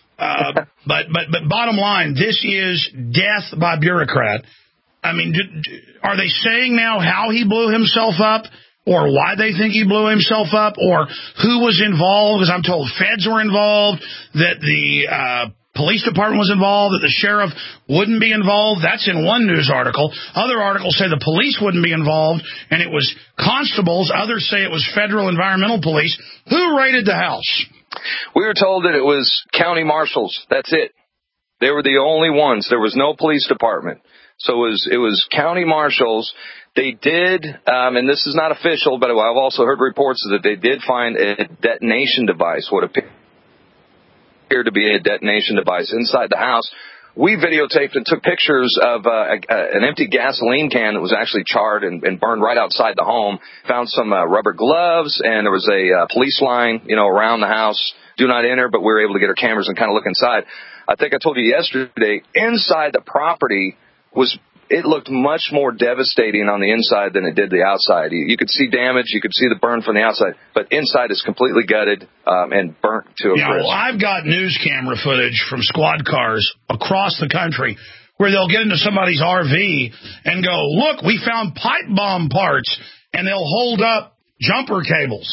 But bottom line, this is death by bureaucrat. I mean, are they saying now how he blew himself up, or why they think he blew himself up, or who was involved? Because I'm told feds were involved, that the police department was involved, that the sheriff wouldn't be involved. That's in one news article. Other articles say the police wouldn't be involved, and it was constables. Others say it was federal environmental police. Who raided the house? We were told that it was county marshals. That's it. They were the only ones. There was no police department. So it was county marshals. They did, and this is not official, but I've also heard reports that they did find a detonation device, what appeared to be a detonation device inside the house. We videotaped and took pictures of an empty gasoline can that was actually charred and burned right outside the home. Found some rubber gloves, and there was a police line, around the house. Do not enter, but we were able to get our cameras and kind of look inside. I think I told you yesterday, inside the property it looked much more devastating on the inside than it did the outside. You could see damage, you could see the burn from the outside, but inside is completely gutted and burnt to a crisp. Well, I've got news camera footage from squad cars across the country where they'll get into somebody's RV and go, look, we found pipe bomb parts, and they'll hold up jumper cables.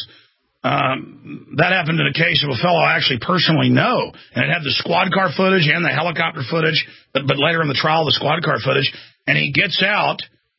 That happened in a case of a fellow I actually personally know, and it had the squad car footage and the helicopter footage, but later in the trial, the squad car footage, and he gets out,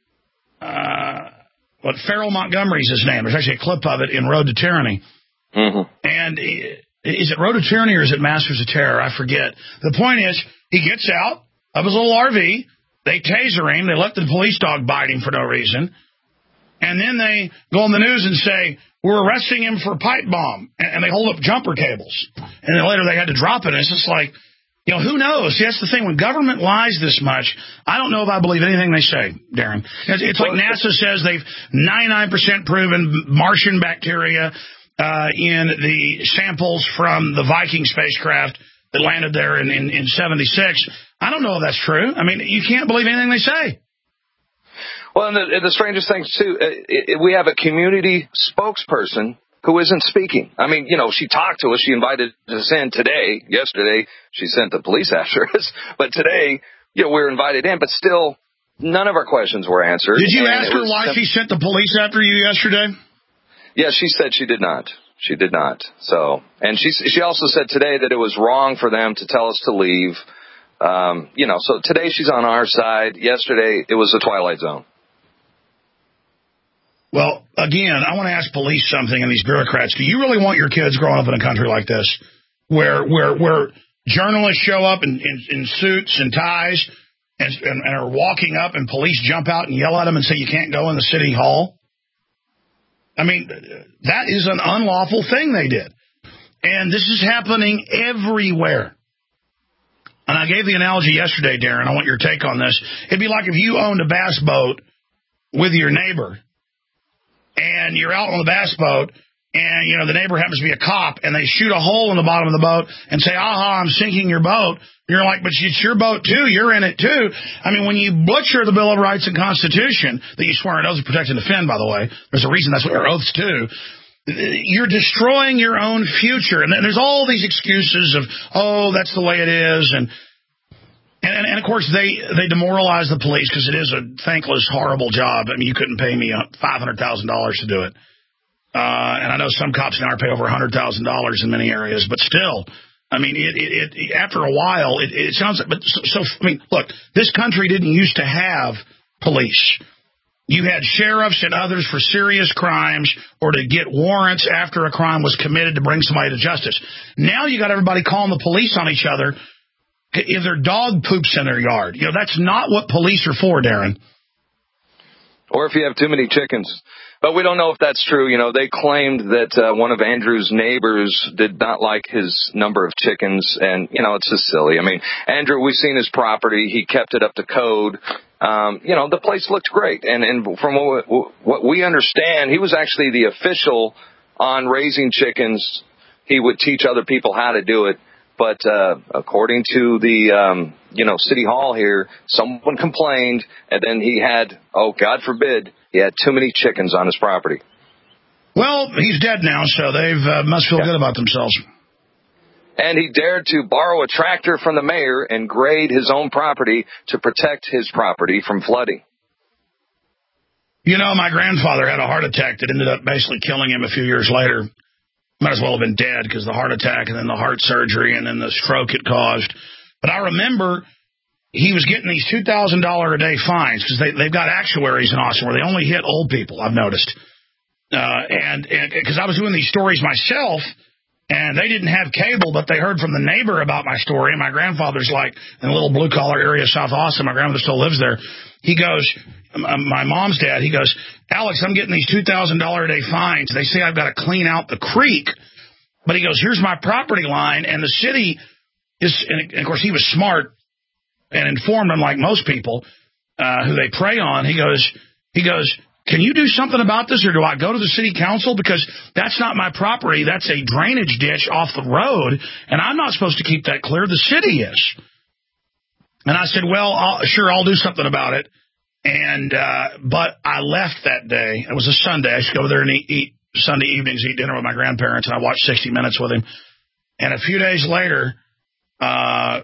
Farrell Montgomery's his name. There's actually a clip of it in Road to Tyranny. Mm-hmm. And is it Road to Tyranny or is it Masters of Terror? I forget. The point is, he gets out of his little RV, they taser him, they let the police dog bite him for no reason, and then they go on the news and say, we're arresting him for pipe bomb, and they hold up jumper cables. And then later they had to drop it. And it's just like, who knows? See, that's the thing. When government lies this much, I don't know if I believe anything they say, Darren. It's like NASA says they've 99% proven Martian bacteria in the samples from the Viking spacecraft that landed there in 76. I don't know if that's true. I mean, you can't believe anything they say. Well, and the strangest thing, too, we have a community spokesperson who isn't speaking. I mean, she talked to us. She invited us in today. Yesterday, she sent the police after us. But today, we're invited in. But still, none of our questions were answered. Did you ask her why she sent the police after you yesterday? Yeah, she said she did not. She did not. So, and she also said today that it was wrong for them to tell us to leave. So today she's on our side. Yesterday, it was the Twilight Zone. Well, again, I want to ask police something and these bureaucrats. Do you really want your kids growing up in a country like this where journalists show up in suits and ties and are walking up and police jump out and yell at them and say you can't go in the city hall? I mean, that is an unlawful thing they did. And this is happening everywhere. And I gave the analogy yesterday, Darren. I want your take on this. It'd be like if you owned a bass boat with your neighbor, and you're out on the bass boat, and, you know, the neighbor happens to be a cop, and they shoot a hole in the bottom of the boat and say, aha, I'm sinking your boat. You're like, but it's your boat, too. You're in it, too. I mean, when you butcher the Bill of Rights and Constitution, that you swear an oath to protect and defend, by the way, there's a reason that's what your oaths do. You're destroying your own future. And there's all these excuses of, oh, that's the way it is. And of course, they demoralize the police because it is a thankless, horrible job. I mean, you couldn't pay me $500,000 to do it. And I know some cops now are paid over $100,000 in many areas, but still, I mean, after a while, it sounds like, but so, I mean, look, this country didn't used to have police. You had sheriffs and others for serious crimes or to get warrants after a crime was committed to bring somebody to justice. Now you got everybody calling the police on each other if their dog poops in their yard. You know, that's not what police are for, Darren. Or if you have too many chickens. But we don't know if that's true. You know, they claimed that one of Andrew's neighbors did not like his number of chickens. And, you know, it's just silly. I mean, Andrew, we've seen his property. He kept it up to code. You know, the place looked great. And from what we understand, he was actually the official on raising chickens. He would teach other people how to do it. But according to the, City Hall here, someone complained, and then he had, oh, God forbid, he had too many chickens on his property. Well, he's dead now, so they must feel good about themselves. And he dared to borrow a tractor from the mayor and grade his own property to protect his property from flooding. You know, my grandfather had a heart attack that ended up basically killing him a few years later. Might as well have been dead because the heart attack and then the heart surgery and then the stroke it caused. But I remember he was getting these $2,000 a day fines because they've got actuaries in Austin where they only hit old people, I've noticed. And because I was doing these stories myself, and they didn't have cable, but they heard from the neighbor about my story. And my grandfather's like in a little blue-collar area of South Austin. My grandmother still lives there. He goes, my mom's dad, he goes, Alex, I'm getting these $2,000 a day fines. They say I've got to clean out the creek. But he goes, here's my property line. And the city is, and of course, he was smart and informed, unlike most people who they prey on. He goes, can you do something about this, or do I go to the city council? Because that's not my property. That's a drainage ditch off the road, and I'm not supposed to keep that clear. The city is. And I said, well, I'll do something about it. And but I left that day. It was a Sunday. I used to go there and eat Sunday evenings, eat dinner with my grandparents, and I watched 60 Minutes with him. And a few days later, I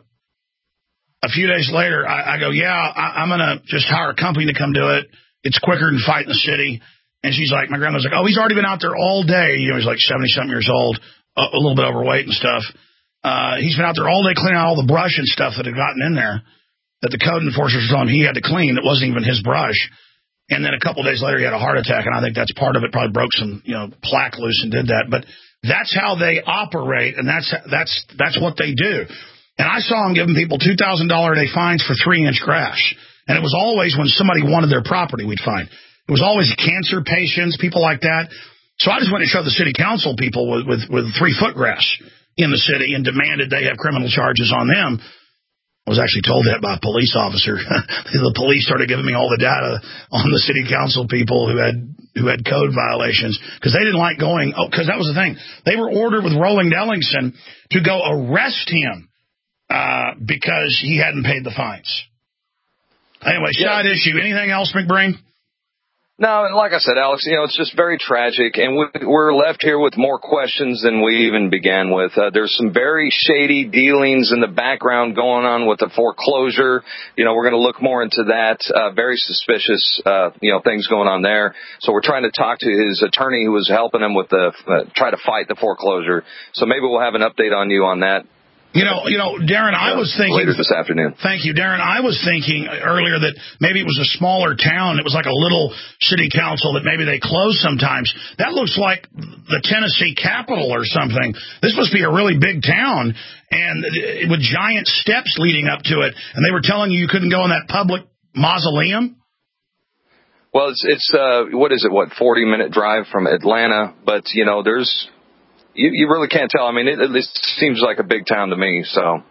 go, I'm going to just hire a company to come do it. It's quicker than fighting the city. And she's like, my grandma's like, oh, he's already been out there all day. You know, he's like 70-something years old, a little bit overweight and stuff. He's been out there all day cleaning out all the brush and stuff that had gotten in there that the code enforcers were telling him he had to clean. That wasn't even his brush. And then a couple of days later, he had a heart attack. And I think that's part of it. Probably broke some, plaque loose and did that. But that's how they operate. And that's what they do. And I saw him giving people $2,000 a day fines for 3-inch grass. And it was always when somebody wanted their property, we'd find. It was always cancer patients, people like that. So I just went and showed the city council people with 3-foot grass in the city and demanded they have criminal charges on them. I was actually told that by a police officer. The police started giving me all the data on the city council people who had code violations because they didn't like going. Oh, because that was the thing. They were ordered with Roland Ellingson to go arrest him because he hadn't paid the fines. Anyway, side issue. Anything else, McBrain? No, like I said, Alex, it's just very tragic, and we're left here with more questions than we even began with. There's some very shady dealings in the background going on with the foreclosure. We're going to look more into that. Very suspicious, things going on there. So we're trying to talk to his attorney who was helping him with try to fight the foreclosure. So maybe we'll have an update on you on that. Darren, I was thinking later this afternoon. Thank you, Darren. I was thinking earlier that maybe it was a smaller town. It was like a little city council that maybe they close sometimes. That looks like the Tennessee Capitol or something. This must be a really big town, and with giant steps leading up to it. And they were telling you couldn't go in that public mausoleum. Well, it's 40-minute drive from Atlanta, but there's. You really can't tell. I mean, it seems like a big town to me. So,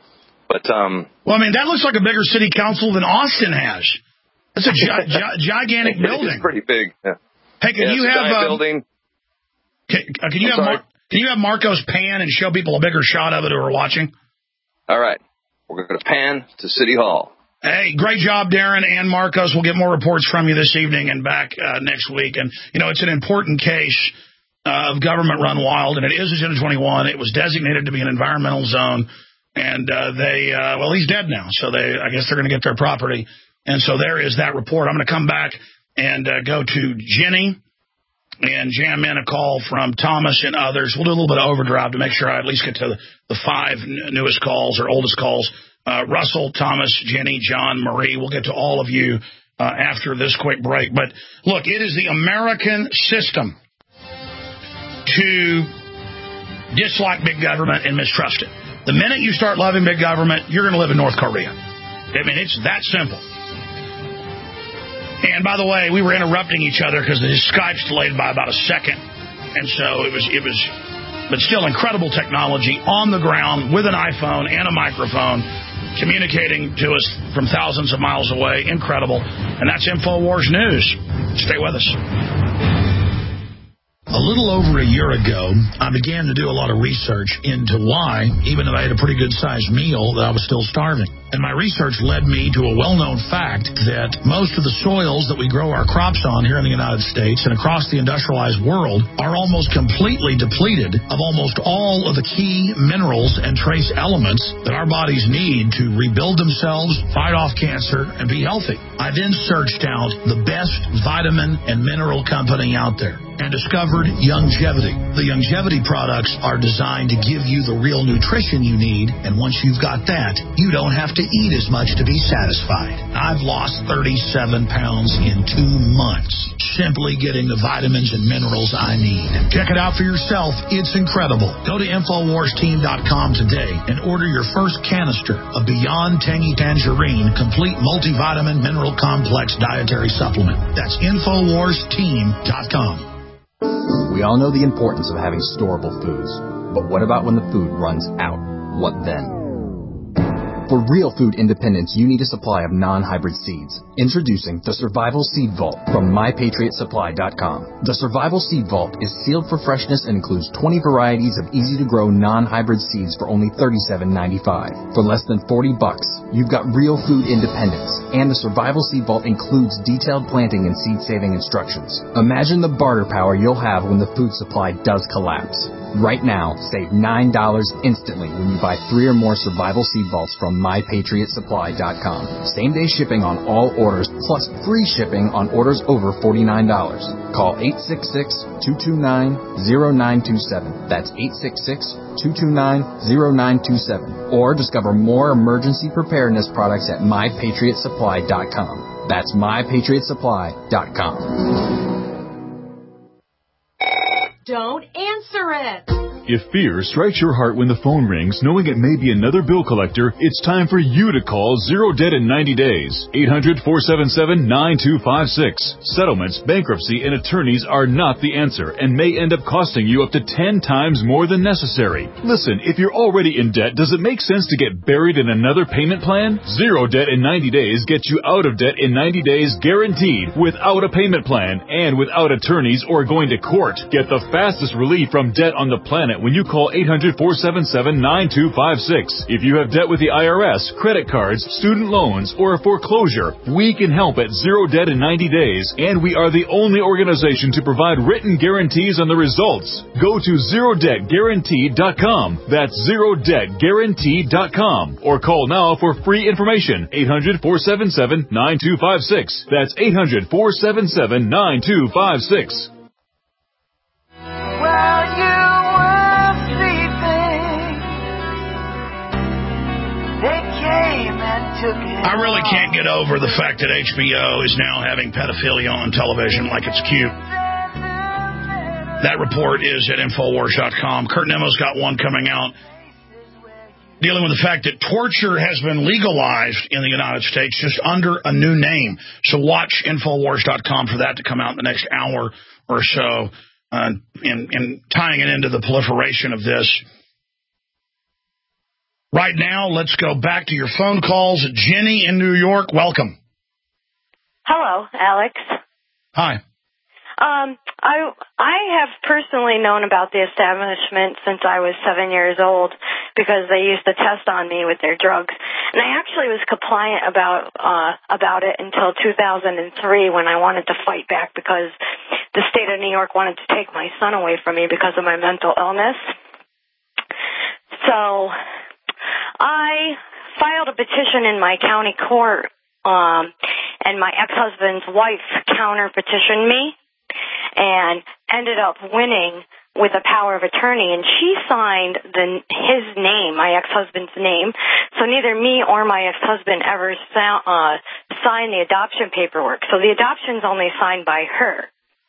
But well, I mean, that looks like a bigger city council than Austin has. That's a gigantic building. It's pretty big. Yeah. Hey, can you have building? Can you have Marcos pan and show people a bigger shot of it who are watching? All right, we're going to pan to City Hall. Hey, great job, Darren and Marcos. We'll get more reports from you this evening and back next week. And, you know, it's an important case of government run wild, and it is Agenda 21. It was designated to be an environmental zone, and well, he's dead now, so I guess they're going to get their property. And so there is that report. I'm going to come back and go to Jenny and jam in a call from Thomas and others. We'll do a little bit of overdrive to make sure I at least get to the 5 newest calls or oldest calls. Russell, Thomas, Jenny, John, Marie. We'll get to all of you after this quick break. But, look, it is the American system to dislike big government and mistrust it. The minute you start loving big government, you're going to live in North Korea. I mean, it's that simple. And, by the way, we were interrupting each other because the Skype's delayed by about a second. And so it was, but still incredible technology on the ground with an iPhone and a microphone communicating to us from thousands of miles away. Incredible. And that's InfoWars News. Stay with us. A little over a year ago, I began to do a lot of research into why, even though I had a pretty good-sized meal, that I was still starving. And my research led me to a well-known fact that most of the soils that we grow our crops on here in the United States and across the industrialized world are almost completely depleted of almost all of the key minerals and trace elements that our bodies need to rebuild themselves, fight off cancer, and be healthy. I then searched out the best vitamin and mineral company out there and discovered Youngevity. The Youngevity products are designed to give you the real nutrition you need, and once you've got that, you don't have to eat as much to be satisfied. I've lost 37 pounds in 2 months, simply getting the vitamins and minerals I need. Check it out for yourself. It's incredible. Go to InfoWarsTeam.com today and order your first canister of Beyond Tangy Tangerine Complete Multivitamin Mineral Complex Dietary Supplement. That's InfoWarsTeam.com. We all know the importance of having storable foods, but what about when the food runs out? What then? For real food independence, you need a supply of non-hybrid seeds. Introducing the Survival Seed Vault from MyPatriotSupply.com. The Survival Seed Vault is sealed for freshness and includes 20 varieties of easy-to-grow non-hybrid seeds for only $37.95. For less than $40, you've got real food independence. And the Survival Seed Vault includes detailed planting and seed-saving instructions. Imagine the barter power you'll have when the food supply does collapse. Right now, save $9 instantly when you buy 3 or more Survival Seed Vaults from MyPatriotSupply.com. Same-day shipping on all orders, plus free shipping on orders over $49. Call 866-229-0927. That's 866-229-0927. Or discover more emergency preparedness products at MyPatriotSupply.com. That's MyPatriotSupply.com. Don't answer it. If fear strikes your heart when the phone rings, knowing it may be another bill collector, it's time for you to call Zero Debt in 90 days. 800-477-9256. Settlements, bankruptcy, and attorneys are not the answer and may end up costing you up to 10 times more than necessary. Listen, if you're already in debt, does it make sense to get buried in another payment plan? Zero Debt in 90 days gets you out of debt in 90 days guaranteed, without a payment plan and without attorneys or going to court. Get the fastest relief from debt on the planet when you call 800-477-9256. If you have debt with the IRS, credit cards, student loans, or a foreclosure, we can help at Zero Debt in 90 days, and we are the only organization to provide written guarantees on the results. Go to ZeroDebtGuaranteed.com. That's ZeroDebtGuaranteed.com. Or call now for free information. 800-477-9256. That's 800-477-9256. Well, you were sleeping. They came and took it. I really can't get over the fact that HBO is now having pedophilia on television like it's cute. That report is at Infowars.com. Kurt Nemo's got one coming out dealing with the fact that torture has been legalized in the United States just under a new name. So watch Infowars.com for that to come out in the next hour or so. In tying it into the proliferation of this. Right now, let's go back to your phone calls. Jenny in New York, welcome. Hello, Alex. Hi. I have personally known about the establishment since I was 7 years old because they used to test on me with their drugs. And I actually was compliant about it until 2003 when I wanted to fight back because the state of New York wanted to take my son away from me because of my mental illness. So I filed a petition in my county court, and my ex-husband's wife counter-petitioned me and ended up winning with a power of attorney, and she signed his name, my ex-husband's name, so neither me or my ex-husband ever signed the adoption paperwork. So the adoption's only signed by her.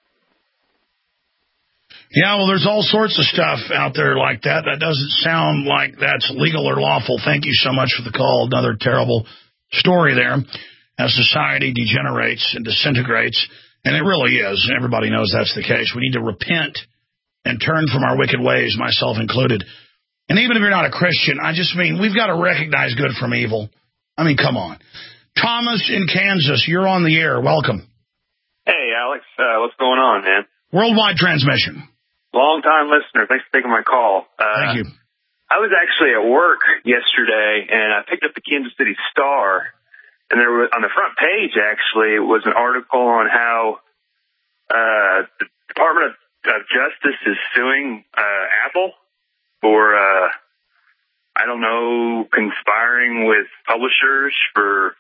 Yeah, well, there's all sorts of stuff out there like that. That doesn't sound like that's legal or lawful. Thank you so much for the call. Another terrible story there as society degenerates and disintegrates. And it really is. Everybody knows that's the case. We need to repent and turn from our wicked ways, myself included. And even if you're not a Christian, I just mean we've got to recognize good from evil. I mean, come on. Thomas in Kansas, you're on the air. Welcome. Hey, Alex. What's going on, man? Worldwide transmission. Long-time listener. Thanks for taking my call. Thank you. I was actually at work yesterday, and I picked up the Kansas City Star, and there was, on the front page, actually, was an article on how the Department of Justice is suing Apple for, I don't know, conspiring with publishers for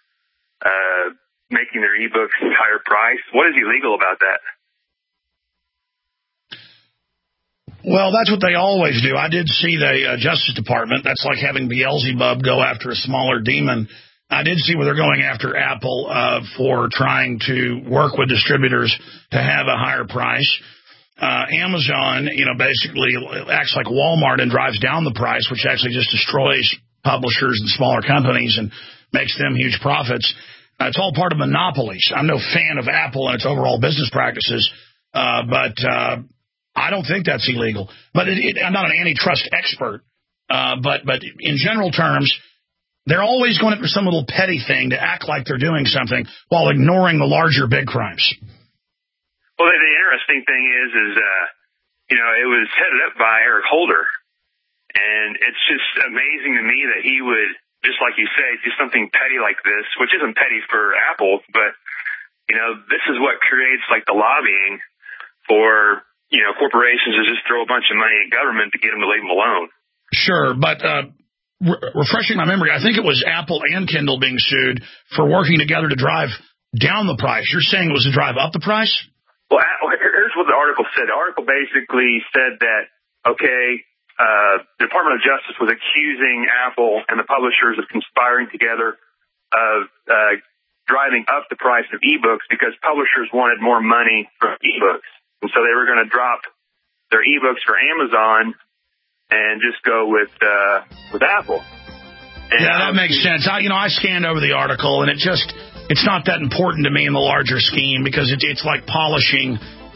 making their ebooks higher price. What is illegal about that? Well, that's what they always do. I did see the Justice Department. That's like having Beelzebub go after a smaller demon. I did see where they're going after Apple for trying to work with distributors to have a higher price. Amazon, basically acts like Walmart and drives down the price, which actually just destroys publishers and smaller companies and makes them huge profits. It's all part of monopolies. I'm no fan of Apple and its overall business practices, but I don't think that's illegal. But I'm not an antitrust expert, but in general terms, they're always going for some little petty thing to act like they're doing something while ignoring the larger big crimes. Well, the interesting thing is it was headed up by Eric Holder, and it's just amazing to me that he would, just like you say, do something petty like this, which isn't petty for Apple, but, this is what creates, like, the lobbying for, corporations to just throw a bunch of money at government to get them to leave them alone. Sure, but refreshing my memory, I think it was Apple and Kindle being sued for working together to drive down the price. You're saying it was to drive up the price? Well, here's what the article said. The article basically said that, the Department of Justice was accusing Apple and the publishers of conspiring together of driving up the price of ebooks because publishers wanted more money from ebooks. And so they were going to drop their ebooks for Amazon and just go with Apple. And yeah, that makes sense. I scanned over the article, and it's not that important to me in the larger scheme because it's like polishing,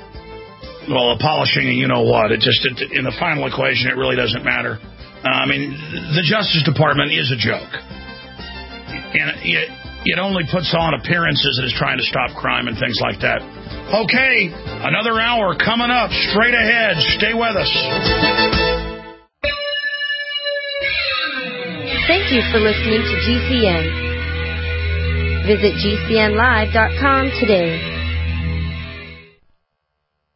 and you know what. In the final equation, it really doesn't matter. The Justice Department is a joke. And it only puts on appearances that it's trying to stop crime and things like that. Okay, another hour coming up straight ahead. Stay with us. Thank you for listening to GCN. Visit GCNlive.com today.